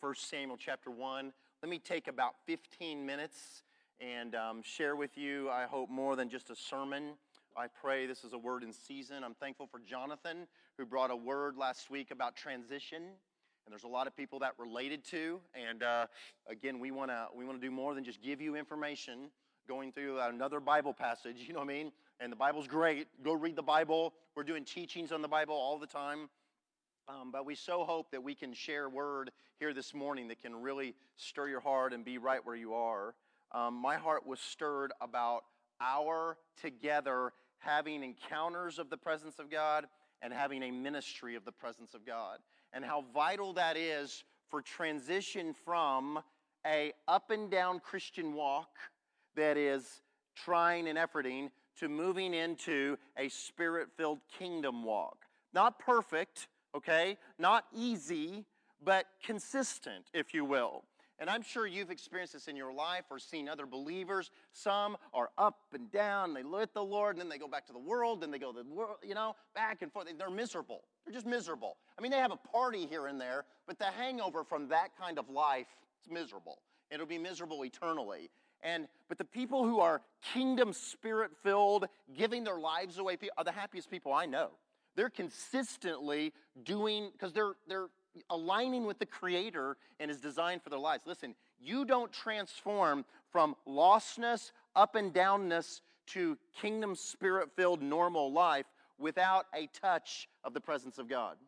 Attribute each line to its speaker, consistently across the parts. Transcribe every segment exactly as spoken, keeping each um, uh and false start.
Speaker 1: First Samuel chapter one. Let me take about fifteen minutes and um, share with you, I hope, more than just a sermon. I pray this is a word in season. I'm thankful for Jonathan, who brought a word last week about transition. And there's a lot of people that related to. And uh, again, we want to we want to do more than just give you information going through another Bible passage, you know what I mean? And the Bible's great. Go read the Bible. We're doing teachings on the Bible all the time. Um, but we so hope that we can share word here this morning that can really stir your heart and be right where you are. Um, my heart was stirred about our together having encounters of the presence of God and having a ministry of the presence of God. And how vital that is for transition from a up and down Christian walk that is trying and efforting to moving into a spirit-filled kingdom walk. Not perfect, okay? Not easy, but consistent, if you will. And I'm sure you've experienced this in your life or seen other believers. Some are up and down. They look at the Lord, and then they go back to the world, then they go to the world, you know, back and forth. They're miserable. They're just miserable. I mean, they have a party here and there, but the hangover from that kind of life is miserable. It'll be miserable eternally. And but the people who are kingdom spirit-filled, giving their lives away, are the happiest people I know. They're consistently doing, because they're they're aligning with the Creator and His design for their lives. Listen, you don't transform from lostness, up and downness to kingdom spirit-filled normal life without a touch of the presence of God.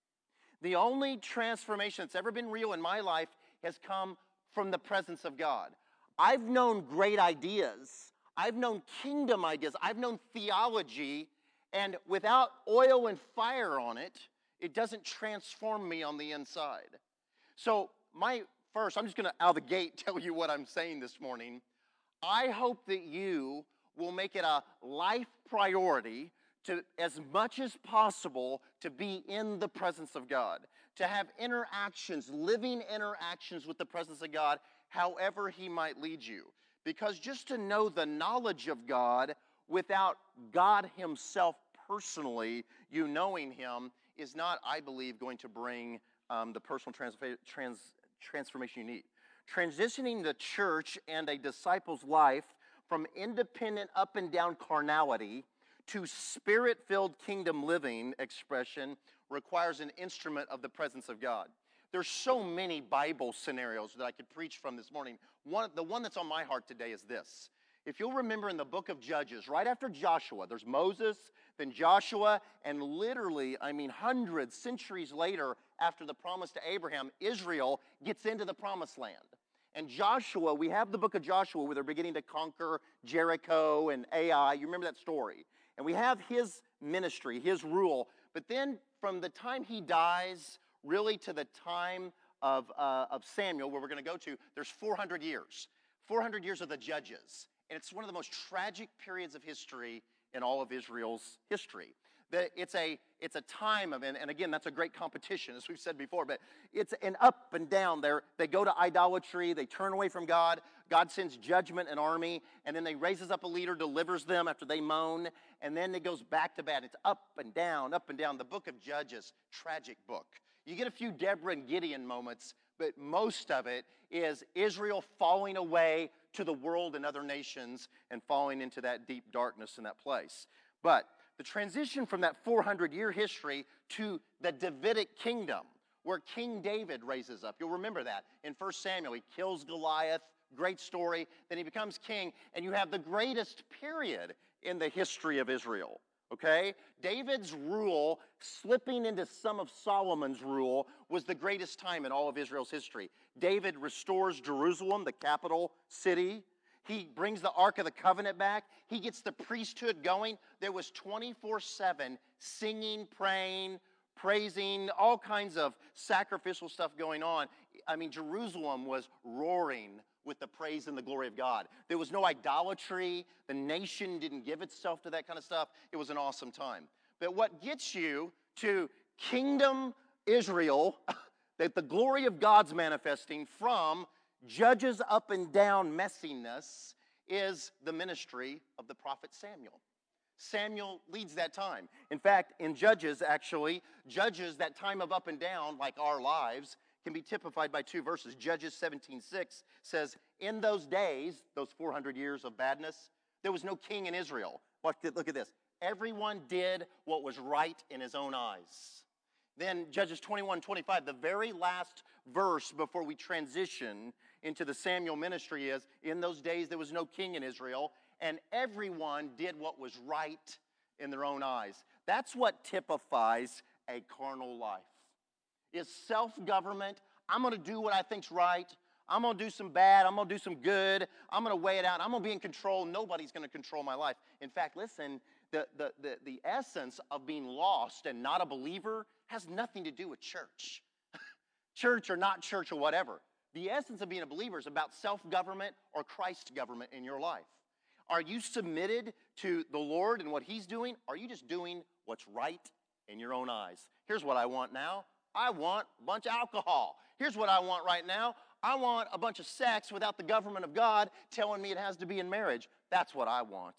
Speaker 1: The only transformation that's ever been real in my life has come from the presence of God. I've known great ideas. I've known kingdom ideas. I've known theology. And without oil and fire on it, it doesn't transform me on the inside. So my first, I'm just going to out of the gate tell you what I'm saying this morning. I hope that you will make it a life priority to, as much as possible, to be in the presence of God, to have interactions, living interactions with the presence of God, however He might lead you. Because just to know the knowledge of God without God Himself personally, you knowing Him, is not, I believe, going to bring um, the personal trans- trans- transformation you need. Transitioning the church and a disciple's life from independent up and down carnality to spirit-filled kingdom living expression requires an instrument of the presence of God. There's so many Bible scenarios that I could preach from this morning. One, the one that's on my heart today is this. If you'll remember in the book of Judges, right after Joshua, there's Moses, then Joshua, and literally, I mean, hundreds, centuries later, after the promise to Abraham, Israel gets into the promised land. And Joshua, we have the book of Joshua where they're beginning to conquer Jericho and Ai. You remember that story. And we have his ministry, his rule. But then from the time he dies, really to the time of, uh, of Samuel, where we're going to go to, there's four hundred years. four hundred years of the Judges. And it's one of the most tragic periods of history in all of Israel's history. The, it's, a, it's a time of, and, and again, that's a great competition, as we've said before, but it's an up and down. They're, they go to idolatry, they turn away from God, God sends judgment and army, and then they raises up a leader, delivers them after they moan, and then it goes back to bad. It's up and down, up and down. The book of Judges, tragic book. You get a few Deborah and Gideon moments, but most of it is Israel falling away to the world and other nations and falling into that deep darkness in that place. But the transition from that four hundred year history to the Davidic kingdom, where King David raises up. You'll remember that in First Samuel. He kills Goliath, great story. Then he becomes king, and you have the greatest period in the history of Israel. Okay? David's rule, slipping into some of Solomon's rule, was the greatest time in all of Israel's history. David restores Jerusalem, the capital city. He brings the Ark of the Covenant back. He gets the priesthood going. There was twenty-four seven singing, praying, praising, all kinds of sacrificial stuff going on. I mean, Jerusalem was roaring with the praise and the glory of God. There was no idolatry. The nation didn't give itself to that kind of stuff. It was an awesome time. But what gets you to kingdom Israel, that the glory of God's manifesting from Judges up and down messiness, is the ministry of the prophet Samuel. Samuel leads that time. In fact, in Judges, actually, Judges, that time of up and down, like our lives, can be typified by two verses. Judges seventeen six says, in those days, those four hundred years of badness, there was no king in Israel. Look, look at this. Everyone did what was right in his own eyes. Then Judges twenty-one twenty-five, the very last verse before we transition into the Samuel ministry is, in those days there was no king in Israel, and everyone did what was right in their own eyes. That's what typifies a carnal life. Is self-government. I'm going to do what I think's right. I'm going to do some bad. I'm going to do some good. I'm going to weigh it out. I'm going to be in control. Nobody's going to control my life. In fact, listen, the, the, the, the essence of being lost and not a believer has nothing to do with church. Church or not church or whatever. The essence of being a believer is about self-government or Christ government in your life. Are you submitted to the Lord and what He's doing? Or are you just doing what's right in your own eyes? Here's what I want now. I want a bunch of alcohol. Here's what I want right now. I want a bunch of sex without the government of God telling me it has to be in marriage. That's what I want.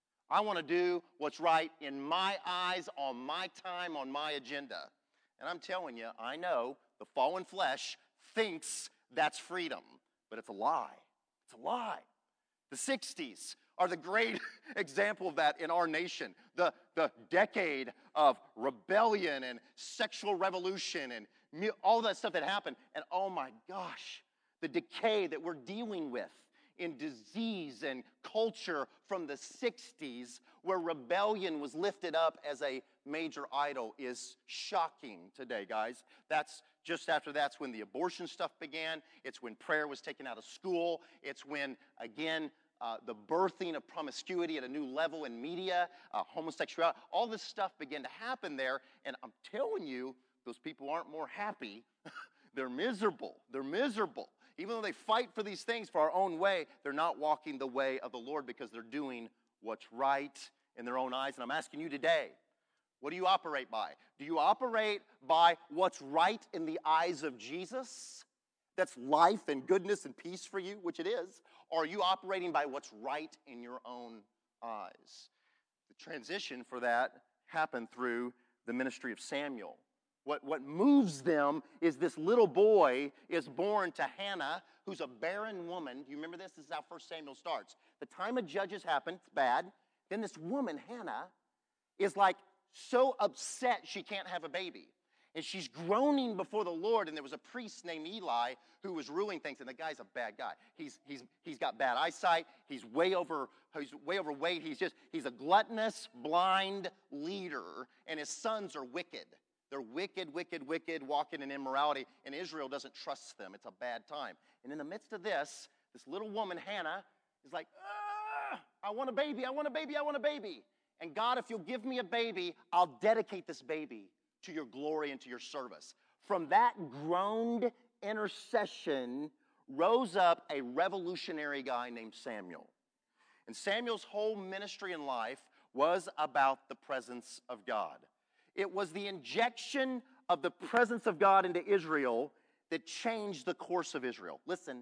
Speaker 1: I want to do what's right in my eyes, on my time, on my agenda. And I'm telling you, I know the fallen flesh thinks that's freedom, but it's a lie. It's a lie. The sixties are the great example of that in our nation. The, the decade of rebellion and sexual revolution and mu- all that stuff that happened. And oh my gosh, the decay that we're dealing with in disease and culture from the sixties, where rebellion was lifted up as a major idol, is shocking today, guys. That's just after that's when the abortion stuff began. It's when prayer was taken out of school. It's when, again, Uh, the birthing of promiscuity at a new level in media, uh, homosexuality, all this stuff began to happen there. And I'm telling you, those people aren't more happy. They're miserable. They're miserable. Even though they fight for these things for our own way, they're not walking the way of the Lord because they're doing what's right in their own eyes. And I'm asking you today, what do you operate by? Do you operate by what's right in the eyes of Jesus? That's life and goodness and peace for you, which it is. Or are you operating by what's right in your own eyes? The transition for that happened through the ministry of Samuel. What, what moves them is this little boy is born to Hannah, who's a barren woman. Do you remember this? This is how First Samuel starts. The time of Judges happened. It's bad. Then this woman, Hannah, is like so upset she can't have a baby. And she's groaning before the Lord, and there was a priest named Eli who was ruling things, and the guy's a bad guy. He's, he's, he's got bad eyesight. He's way over, he's way overweight. He's just, he's a gluttonous, blind leader, and his sons are wicked. They're wicked, wicked, wicked, walking in immorality, and Israel doesn't trust them. It's a bad time. And in the midst of this, this little woman, Hannah, is like, ah, I want a baby, I want a baby, I want a baby. And God, if you'll give me a baby, I'll dedicate this baby to your glory and to your service. From that groaned intercession rose up a revolutionary guy named Samuel. And Samuel's whole ministry in life was about the presence of God. It was the injection of the presence of God into Israel that changed the course of Israel. Listen,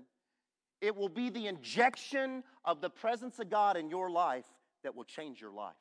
Speaker 1: it will be the injection of the presence of God in your life that will change your life.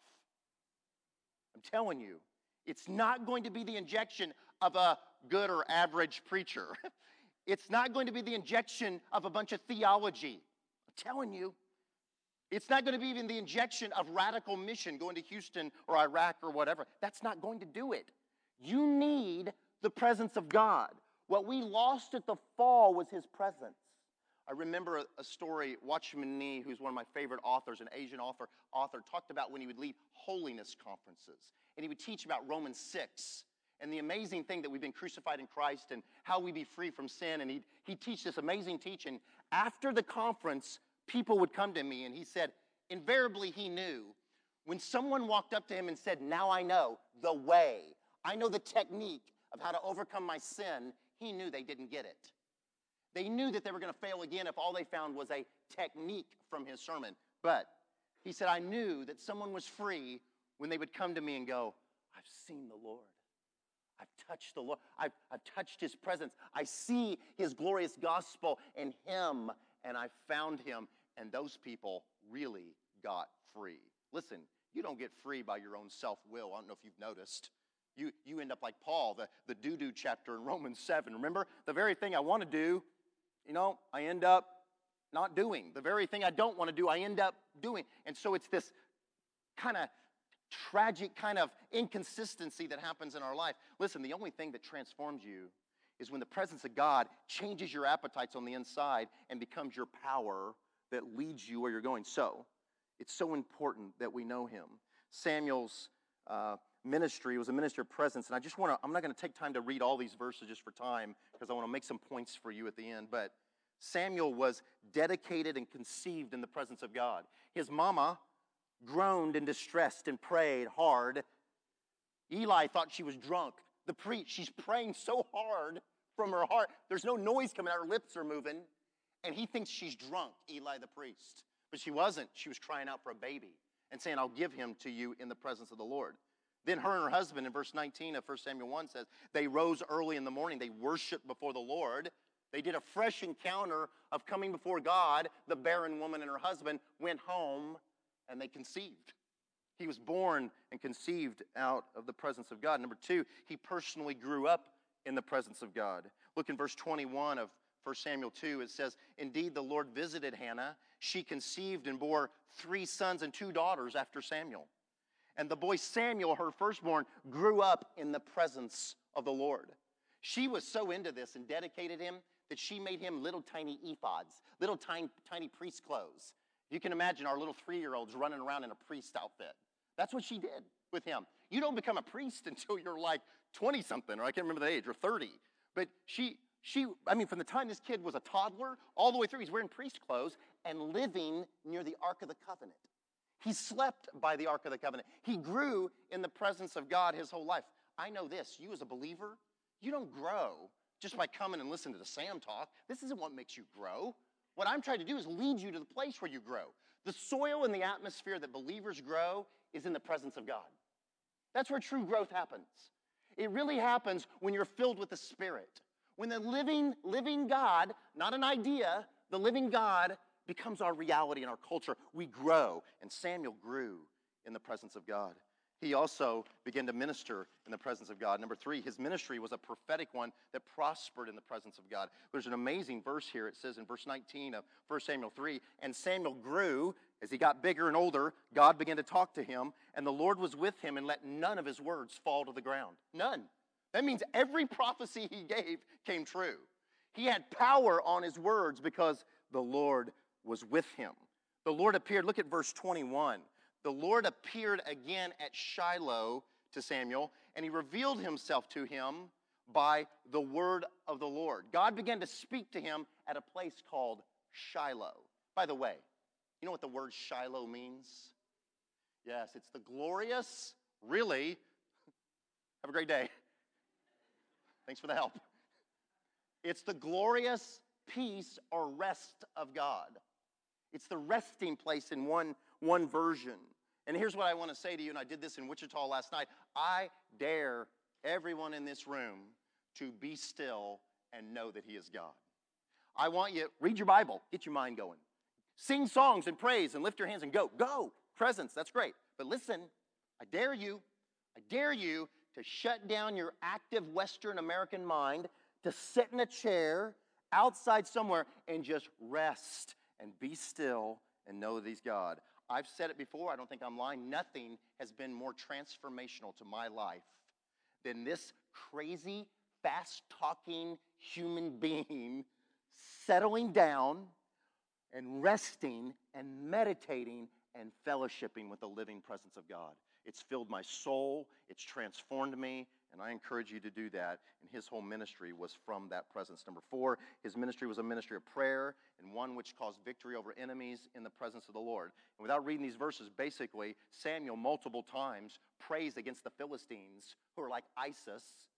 Speaker 1: I'm telling you. It's not going to be the injection of a good or average preacher. It's not going to be the injection of a bunch of theology. I'm telling you. It's not going to be even the injection of radical mission, going to Houston or Iraq or whatever. That's not going to do it. You need the presence of God. What we lost at the fall was His presence. I remember a, a story, Watchman Nee, who's one of my favorite authors, an Asian author, author, talked about when he would lead holiness conferences. And he would teach about Romans six and the amazing thing that we've been crucified in Christ and how we be free from sin. And he'd, he'd teach this amazing teaching. After the conference, people would come to me, and he said, invariably he knew when someone walked up to him and said, now I know the way, I know the technique of how to overcome my sin, he knew they didn't get it. They knew that they were going to fail again if all they found was a technique from his sermon. But he said, I knew that someone was free when they would come to me and go, I've seen the Lord. I've touched the Lord. I've, I've touched His presence. I see His glorious gospel in Him, and I found Him. And those people really got free. Listen, you don't get free by your own self-will. I don't know if you've noticed. you, you end up like Paul, the, the do-do chapter in Romans seven. Remember? The very thing I want to do, you know, I end up not doing. The very thing I don't want to do, I end up doing. And so it's this kind of tragic kind of inconsistency that happens in our life. Listen, the only thing that transforms you is when the presence of God changes your appetites on the inside and becomes your power that leads you where you're going. So, it's so important that we know him. Samuel's uh, ministry was a ministry of presence, and I just want to, I'm not going to take time to read all these verses just for time, because I want to make some points for you at the end, but Samuel was dedicated and conceived in the presence of God. His mama groaned and distressed and prayed hard. Eli thought she was drunk. The priest, she's praying so hard from her heart. There's no noise coming out. Her lips are moving. And he thinks she's drunk, Eli the priest. But she wasn't. She was crying out for a baby and saying, I'll give him to you in the presence of the Lord. Then her and her husband, in verse nineteen of First Samuel one, says, they rose early in the morning. They worshiped before the Lord. They did a fresh encounter of coming before God. The barren woman and her husband went home, and they conceived. He was born and conceived out of the presence of God. Number two, he personally grew up in the presence of God. Look in verse twenty-one of First Samuel two. It says, indeed, the Lord visited Hannah. She conceived and bore three sons and two daughters after Samuel. And the boy Samuel, her firstborn, grew up in the presence of the Lord. She was so into this and dedicated him that she made him little tiny ephods, little tiny, tiny priest clothes. You can imagine our little three-year-olds running around in a priest outfit. That's what she did with him. You don't become a priest until you're like twenty-something, or I can't remember the age, or thirty. But she, she, I mean, from the time this kid was a toddler, all the way through, he's wearing priest clothes and living near the Ark of the Covenant. He slept by the Ark of the Covenant. He grew in the presence of God his whole life. I know this, you as a believer, you don't grow just by coming and listening to the Sam talk. This isn't what makes you grow. What I'm trying to do is lead you to the place where you grow. The soil and the atmosphere that believers grow is in the presence of God. That's where true growth happens. It really happens when you're filled with the Spirit. When the living, living God, not an idea, the living God becomes our reality in our culture. We grow, and Samuel grew in the presence of God. He also began to minister in the presence of God. Number three, his ministry was a prophetic one that prospered in the presence of God. There's an amazing verse here. It says in verse nineteen of First Samuel three, and Samuel grew. As he got bigger and older, God began to talk to him, and the Lord was with him and let none of his words fall to the ground. None. That means every prophecy he gave came true. He had power on his words because the Lord was with him. The Lord appeared. Look at verse twenty-one. The Lord appeared again at Shiloh to Samuel, and he revealed himself to him by the word of the Lord. God began to speak to him at a place called Shiloh. By the way, you know what the word Shiloh means? Yes, it's the glorious, really, have a great day. Thanks for the help. It's the glorious peace or rest of God. It's the resting place in one, one version. And here's what I want to say to you, and I did this in Wichita last night. I dare everyone in this room to be still and know that he is God. I want you, read your Bible, get your mind going. Sing songs and praise and lift your hands and go. Go. Presence, that's great. But listen, I dare you, I dare you to shut down your active Western American mind, to sit in a chair outside somewhere and just rest and be still and know that he's God. I've said it before, I don't think I'm lying. Nothing has been more transformational to my life than this crazy, fast-talking human being settling down and resting and meditating and fellowshipping with the living presence of God. It's filled my soul, it's transformed me, and I encourage you to do that. And his whole ministry was from that presence. Number four, his ministry was a ministry of prayer and one which caused victory over enemies in the presence of the Lord. And without reading these verses, basically, Samuel multiple times prays against the Philistines, who are like ISIS.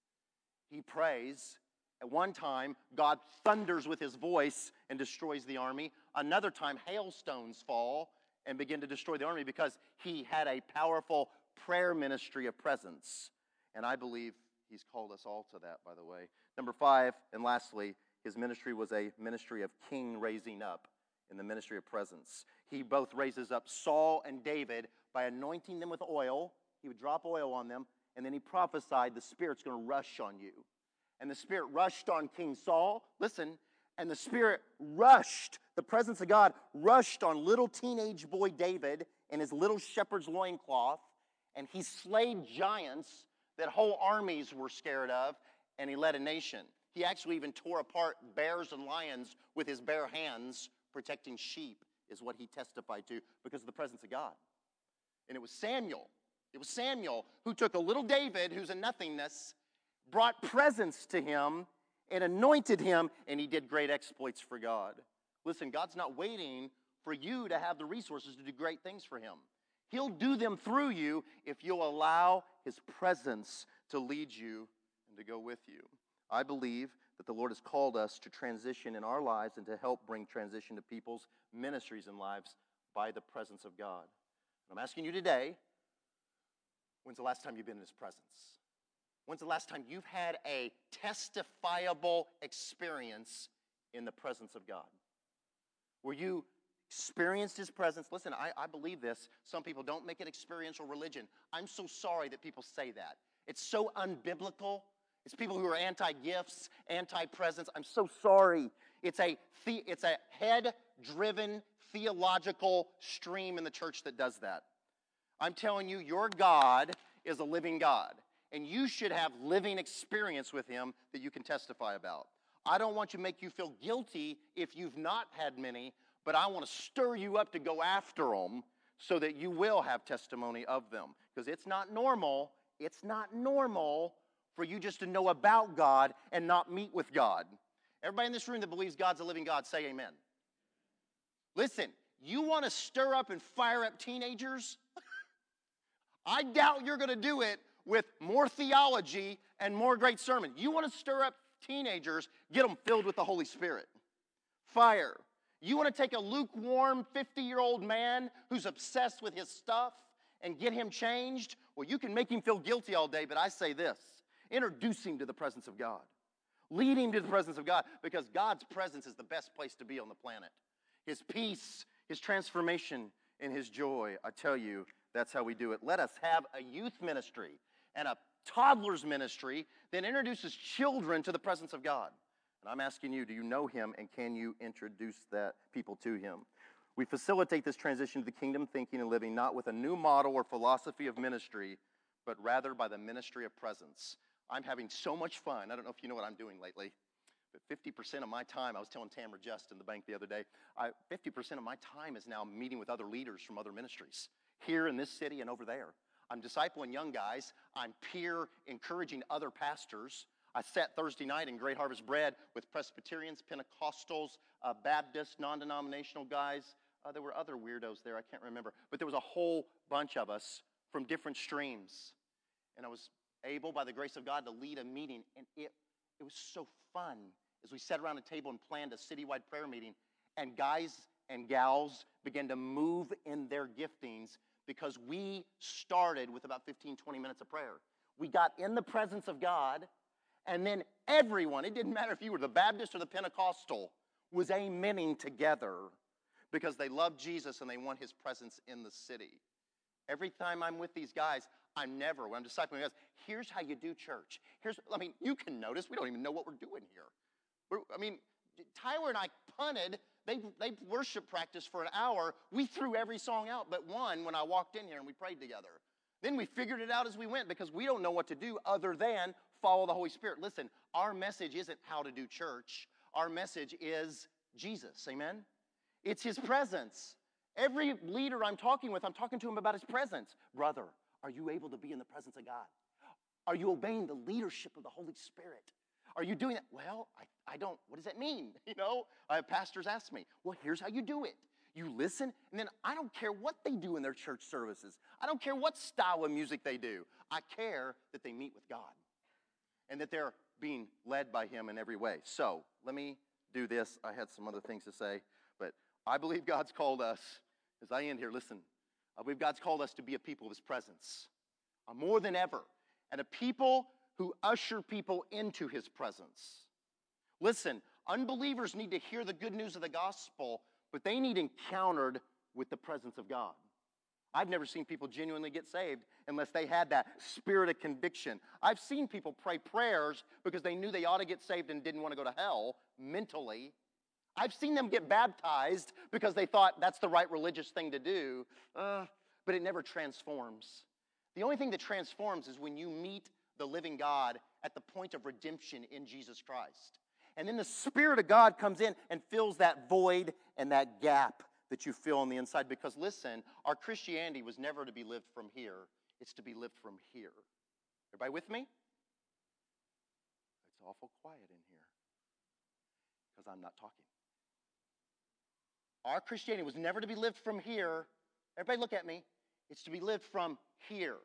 Speaker 1: He prays. At one time, God thunders with his voice and destroys the army. Another time, hailstones fall and begin to destroy the army because he had a powerful prayer ministry of presence. And I believe he's called us all to that, by the way. Number five, and lastly, his ministry was a ministry of king raising up in the ministry of presence. He both raises up Saul and David by anointing them with oil. He would drop oil on them, And then he prophesied, the Spirit's going to rush on you. And the Spirit rushed on King Saul. Listen, and the Spirit rushed, the presence of God rushed on little teenage boy David in his little shepherd's loincloth. And he slayed giants that whole armies were scared of. And he led a nation. He actually even tore apart bears and lions with his bare hands, protecting sheep, is what he testified to because of the presence of God. And it was Samuel. It was Samuel who took a little David, who's a nothingness, brought presence to him and anointed him, and he did great exploits for God. Listen, God's not waiting for you to have the resources to do great things for him. He'll do them through you if you'll allow his presence to lead you and to go with you. I believe that the Lord has called us to transition in our lives and to help bring transition to people's ministries and lives by the presence of God. And I'm asking you today, when's the last time you've been in his presence? When's the last time you've had a testifiable experience in the presence of God? Where you experienced his presence. Listen, I, I believe this. Some people don't make it experiential religion. I'm so sorry that people say that. It's so unbiblical. It's people who are anti-gifts, anti-presence. I'm so sorry. It's a, the, it's a head-driven theological stream in the church that does that. I'm telling you, your God is a living God. And you should have living experience with him that you can testify about. I don't want to make you feel guilty if you've not had many, but I want to stir you up to go after them so that you will have testimony of them. Because it's not normal, it's not normal for you just to know about God and not meet with God. Everybody in this room that believes God's a living God, say amen. Listen, you want to stir up and fire up teenagers? I doubt you're going to do it with more theology and more great sermon. You want to stir up teenagers, get them filled with the Holy Spirit. Fire. You want to take a lukewarm fifty-year-old man who's obsessed with his stuff and get him changed? Well, you can make him feel guilty all day, but I say this. Introduce him to the presence of God. Lead him to the presence of God, because God's presence is the best place to be on the planet. His peace, his transformation, and his joy. I tell you, that's how we do it. Let us have a youth ministry and a toddler's ministry that introduces children to the presence of God. And I'm asking you, do you know him, and can you introduce that people to him? We facilitate this transition to the kingdom thinking and living not with a new model or philosophy of ministry, but rather by the ministry of presence. I'm having so much fun. I don't know if you know what I'm doing lately, but fifty percent of my time, I was telling Tamara Just in the bank the other day, I, fifty percent of my time is now meeting with other leaders from other ministries, here in this city and over there. I'm discipling young guys. I'm peer encouraging other pastors. I sat Thursday night in Great Harvest Bread with Presbyterians, Pentecostals, uh, Baptists, non-denominational guys. Uh, there were other weirdos there, I can't remember. But there was a whole bunch of us from different streams. And I was able, by the grace of God, to lead a meeting. And it, it was so fun as we sat around a table and planned a citywide prayer meeting. And guys and gals began to move in their giftings because we started with about fifteen, twenty minutes of prayer. We got in the presence of God, and then everyone, it didn't matter if you were the Baptist or the Pentecostal, was amening together because they love Jesus and they want his presence in the city. Every time I'm with these guys, I'm never, when I'm discipling guys, here's how you do church. Here's, I mean, you can notice, we don't even know what we're doing here. We're, I mean, Tyler and I punted. They, they worship practice for an hour. We threw every song out but one when I walked in here and we prayed together. Then we figured it out as we went because we don't know what to do other than follow the Holy Spirit. Listen, our message isn't how to do church. Our message is Jesus, amen? It's his presence. Every leader I'm talking with, I'm talking to him about his presence. Brother, are you able to be in the presence of God? Are you obeying the leadership of the Holy Spirit? Are you doing that? Well, I, I don't. What does that mean? You know, I have pastors ask me, well, here's how you do it. You listen, and then I don't care what they do in their church services. I don't care what style of music they do. I care that they meet with God and that they're being led by him in every way. So let me do this. I had some other things to say, but I believe God's called us, as I end here, listen, I believe God's called us to be a people of his presence, uh, more than ever, and a people who usher people into his presence. Listen, unbelievers need to hear the good news of the gospel, but they need encountered with the presence of God. I've never seen people genuinely get saved unless they had that spirit of conviction. I've seen people pray prayers because they knew they ought to get saved and didn't want to go to hell mentally. I've seen them get baptized because they thought that's the right religious thing to do, uh, but it never transforms. The only thing that transforms is when you meet the living God at the point of redemption in Jesus Christ. And then the Spirit of God comes in and fills that void and that gap that you feel on the inside. Because listen, our Christianity was never to be lived from here. It's to be lived from here. Everybody with me? It's awful quiet in here because I'm not talking. Our Christianity was never to be lived from here. Everybody look at me. It's to be lived from here.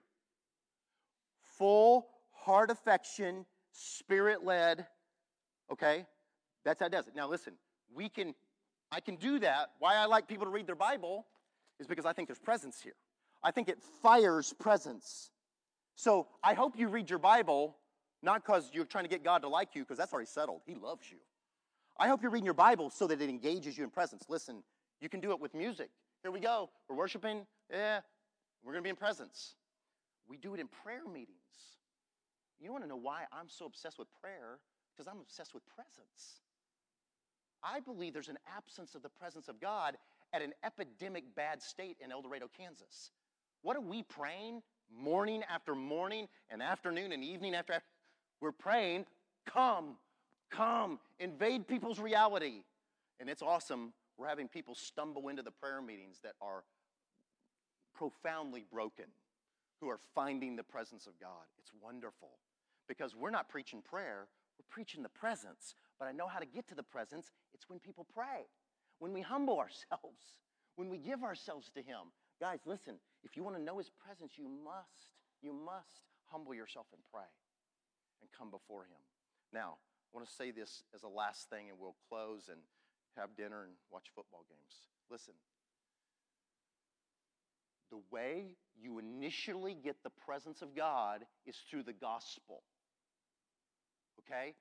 Speaker 1: Full heart affection, Spirit-led. Okay? That's how it does it. Now listen, we can, I can do that. Why I like people to read their Bible is because I think there's presence here. I think it fires presence. So I hope you read your Bible, not because you're trying to get God to like you, because that's already settled. He loves you. I hope you're reading your Bible so that it engages you in presence. Listen, you can do it with music. Here we go. We're worshiping. Yeah, we're going to be in presence. We do it in prayer meetings. You want to know why I'm so obsessed with prayer? Because I'm obsessed with presence. I believe there's an absence of the presence of God at an epidemic bad state in El Dorado, Kansas. What are we praying morning after morning and afternoon and evening after afternoon? We're praying, come, come, invade people's reality. And it's awesome. We're having people stumble into the prayer meetings that are profoundly broken, who are finding the presence of God. It's wonderful. Because we're not preaching prayer, we're preaching the presence. But I know how to get to the presence. It's when people pray, when we humble ourselves, when we give ourselves to Him. Guys, listen, if you want to know His presence, you must, you must humble yourself and pray and come before Him. Now, I want to say this as a last thing, and we'll close and have dinner and watch football games. Listen, the way you initially get the presence of God is through the gospel. Okay?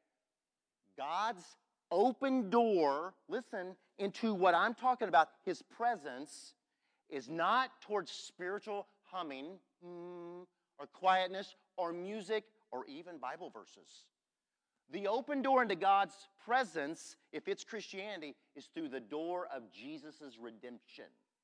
Speaker 1: God's open door, listen, into what I'm talking about, His presence, is not towards spiritual humming mm, or quietness or music or even Bible verses. The open door into God's presence, if it's Christianity, is through the door of Jesus' redemption.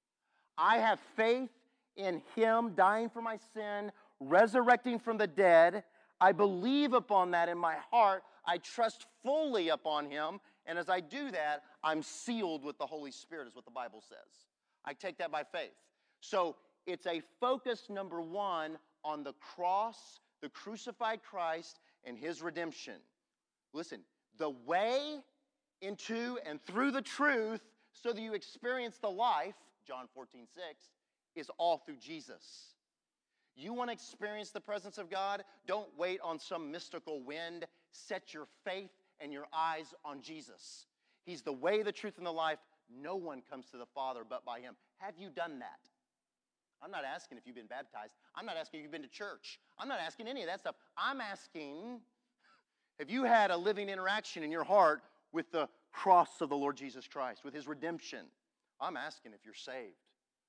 Speaker 1: I have faith in Him dying for my sin, resurrecting from the dead. I believe upon that in my heart. I trust fully upon Him. And as I do that, I'm sealed with the Holy Spirit, is what the Bible says. I take that by faith. So it's a focus, number one, on the cross, the crucified Christ, and His redemption. Listen, the way into and through the truth so that you experience the life, John fourteen six, is all through Jesus. You want to experience the presence of God? Don't wait on some mystical wind. Set your faith and your eyes on Jesus. He's the way, the truth, and the life. No one comes to the Father but by Him. Have you done that? I'm not asking if you've been baptized. I'm not asking if you've been to church. I'm not asking any of that stuff. I'm asking, have you had a living interaction in your heart with the cross of the Lord Jesus Christ, with His redemption? I'm asking if you're saved.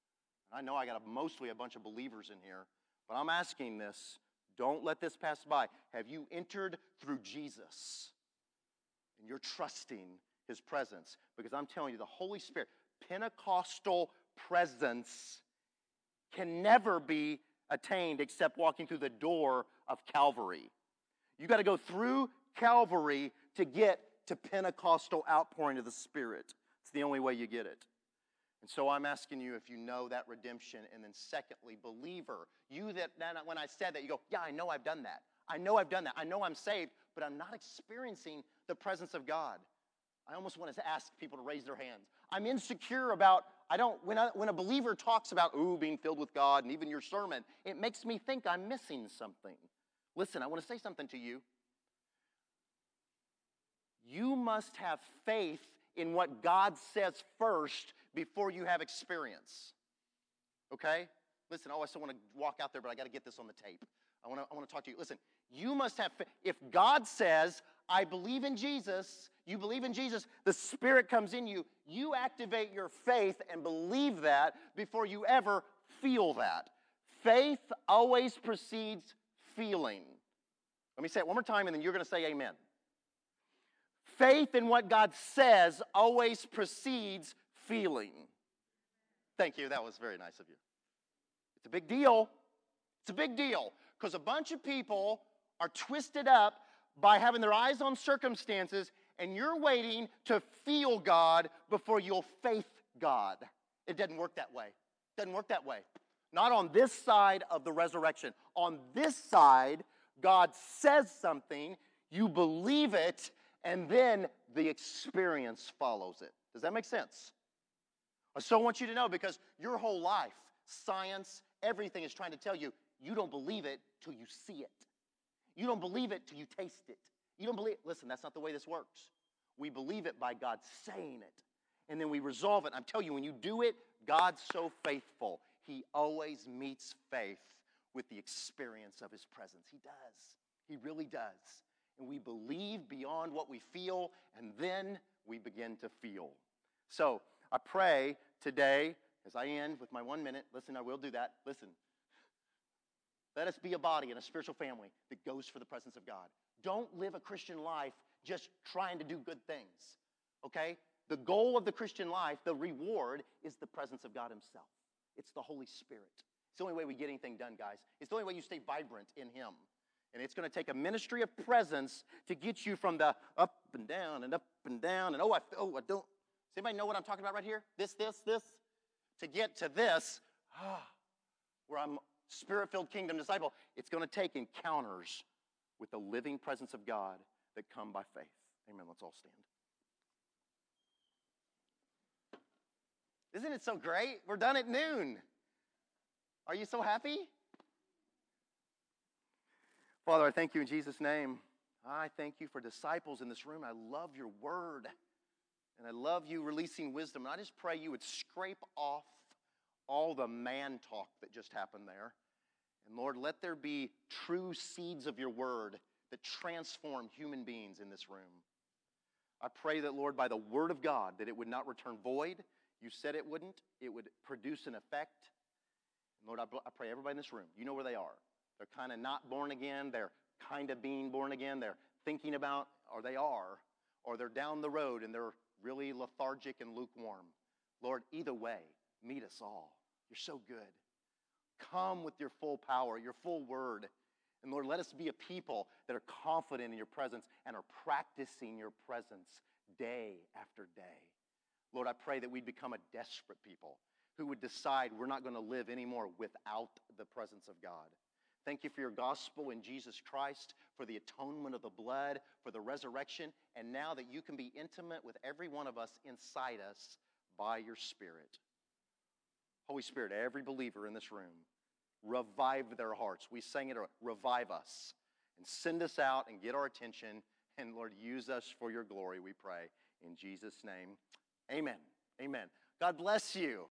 Speaker 1: I know I got a, mostly a bunch of believers in here, but I'm asking this. Don't let this pass by. Have you entered through Jesus? And you're trusting His presence. Because I'm telling you, the Holy Spirit, Pentecostal presence, can never be attained except walking through the door of Calvary. You got to go through Calvary to get to Pentecostal outpouring of the Spirit. It's the only way you get it. And so I'm asking you if you know that redemption. And then secondly, believer, you that, when I said that, you go, yeah, I know I've done that. I know I've done that. I know I'm saved, but I'm not experiencing the presence of God. I almost want to ask people to raise their hands. I'm insecure about, I don't, when, I, when a believer talks about, ooh, being filled with God and even your sermon, it makes me think I'm missing something. Listen, I want to say something to you. You must have faith in what God says first before you have experience. Okay? Listen, I always want to walk out there, but I got to get this on the tape. I want to I want to talk to you. Listen, you must have faith. If God says, I believe in Jesus, you believe in Jesus, the Spirit comes in you, you activate your faith and believe that before you ever feel that. Faith always precedes feeling. Let me say it one more time, and then you're going to say amen. Faith in what God says always precedes feeling. Thank you. That was very nice of you. It's a big deal. It's a big deal because a bunch of people are twisted up by having their eyes on circumstances, and you're waiting to feel God before you'll faith God. It doesn't work that way. It doesn't work that way. Not on this side of the resurrection. On this side, God says something, you believe it, and then the experience follows it. Does that make sense? I so want you to know, because your whole life, science, everything is trying to tell you, you don't believe it till you see it. You don't believe it till you taste it. You don't believe, listen, that's not the way this works. We believe it by God saying it. And then we resolve it. I'm telling you, when you do it, God's so faithful. He always meets faith with the experience of His presence. He does. He really does. And we believe beyond what we feel, and then we begin to feel. So I pray today, as I end with my one minute, listen, I will do that. Listen. Let us be a body and a spiritual family that goes for the presence of God. Don't live a Christian life just trying to do good things, okay? The goal of the Christian life, the reward, is the presence of God Himself. It's the Holy Spirit. It's the only way we get anything done, guys. It's the only way you stay vibrant in Him. And it's going to take a ministry of presence to get you from the up and down and up and down and oh, I, oh, I don't. Does anybody know what I'm talking about right here? This, this, this? To get to this, ah, where I'm Spirit-filled kingdom disciple, it's going to take encounters with the living presence of God that come by faith. Amen. Let's all stand. Isn't it so great? We're done at noon. Are you so happy? Father, I thank you in Jesus' name. I thank you for disciples in this room. I love your word. And I love you releasing wisdom. And I just pray you would scrape off all the man talk that just happened there. And Lord, let there be true seeds of your word that transform human beings in this room. I pray that, Lord, by the word of God, that it would not return void. You said it wouldn't. It would produce an effect. And Lord, I, I pray everybody in this room, you know where they are. They're kind of not born again. They're kind of being born again. They're thinking about, or they are, or they're down the road and they're really lethargic and lukewarm. Lord, either way, meet us all. You're so good. Come with your full power, your full word. And Lord, let us be a people that are confident in your presence and are practicing your presence day after day. Lord, I pray that we'd become a desperate people who would decide we're not going to live anymore without the presence of God. Thank you for your gospel in Jesus Christ, for the atonement of the blood, for the resurrection, and now that you can be intimate with every one of us inside us by your Spirit. Holy Spirit, every believer in this room, revive their hearts. We sang it, revive us, and send us out and get our attention, and Lord, use us for your glory, we pray. In Jesus' name, amen. Amen. God bless you.